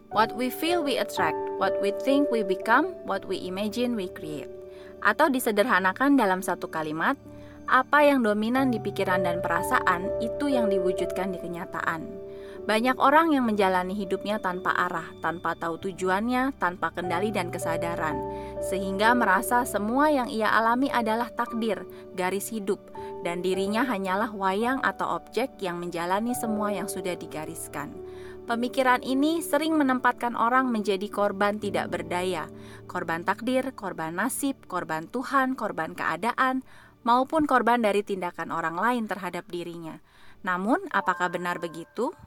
What we feel we attract, what we think we become, what we imagine we create. Atau disederhanakan dalam satu kalimat, apa yang dominan di pikiran dan perasaan itu yang diwujudkan di kenyataan. Banyak orang yang menjalani hidupnya tanpa arah, tanpa tahu tujuannya, tanpa kendali dan kesadaran, sehingga merasa semua yang ia alami adalah takdir, garis hidup, dan dirinya hanyalah wayang atau objek yang menjalani semua yang sudah digariskan. Pemikiran ini sering menempatkan orang menjadi korban tidak berdaya, korban takdir, korban nasib, korban Tuhan, korban keadaan, maupun korban dari tindakan orang lain terhadap dirinya. Namun, apakah benar begitu?